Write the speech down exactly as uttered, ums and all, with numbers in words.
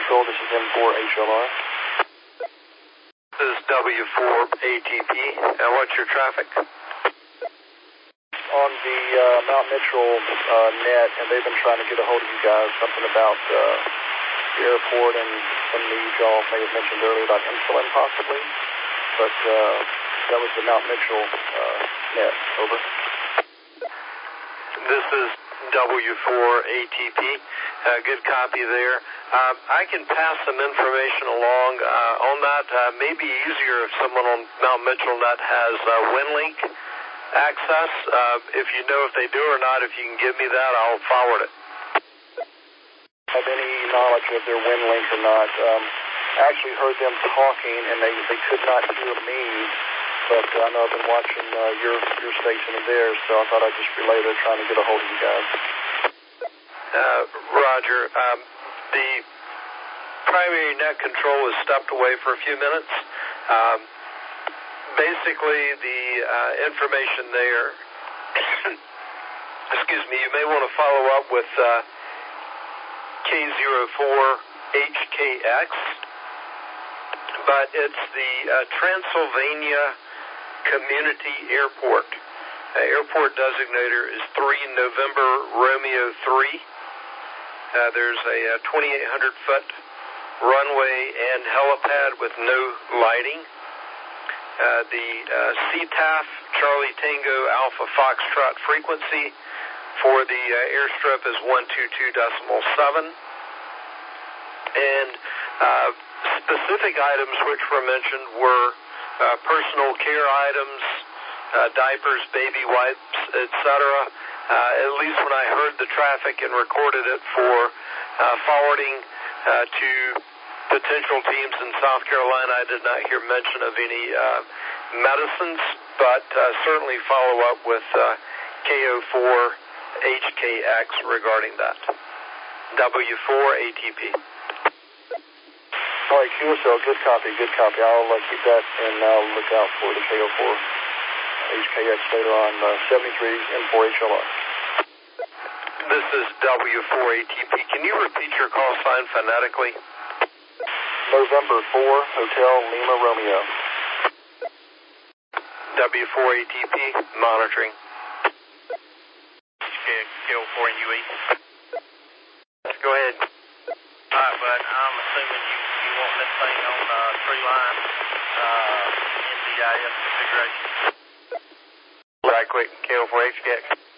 Control, this is M four H L R. This is W four A T P. And what's your traffic? On the uh, Mount Mitchell uh, net, and they've been trying to get a hold of you guys, something about uh, the airport and some needs y'all may have mentioned earlier about insulin possibly, but uh, that was the Mount Mitchell uh, net. Over. This is W four A T P. Uh, good copy there. Um, I can pass some information along uh, on that. Uh, maybe easier if someone on Mount Mitchell net has uh, WinLink access. Uh, if you know if they do or not, if you can give me that, I'll forward it. Have any knowledge of their WinLink or not? Um, I actually heard them talking, and they, they could not hear me, but uh, I know I've been watching uh, your your station and theirs, so I thought I'd just relay they're trying to get a hold of you guys. Uh, Roger. Um, the primary net control is stepped away for a few minutes. Um, basically, the uh, information there, excuse me, you may want to follow up with uh, K zero four H K X, but it's the uh, Transylvania Community Airport. Uh, airport designator is three November Romeo three. Uh, there's a uh, twenty-eight hundred foot runway and helipad with no lighting. Uh, the uh, C T A F Charlie Tango Alpha Foxtrot frequency for the uh, airstrip is one two two point seven. And uh, specific items which were mentioned were uh, personal care items, uh, diapers, baby wipes, et cetera. Uh, at least when I heard the traffic and recorded it for uh, forwarding uh, to potential teams in South Carolina, I did not hear mention of any uh, medicines, but uh, certainly follow up with uh, K zero four H K X regarding that. W four A T P. All right, Q S L, good copy, good copy. I'll uh, keep that, and I'll look out for the K zero four H K X later on uh, seventy-three M four H L R. This is W four A T P. Can you repeat your call sign phonetically? November four, Hotel Lima Romeo. W four A T P, monitoring. K zero four N U E. Let's go ahead. All right, bud. I'm assuming you, you want this thing on uh, three line uh, N D I S configuration. Right quick, K zero four H K X.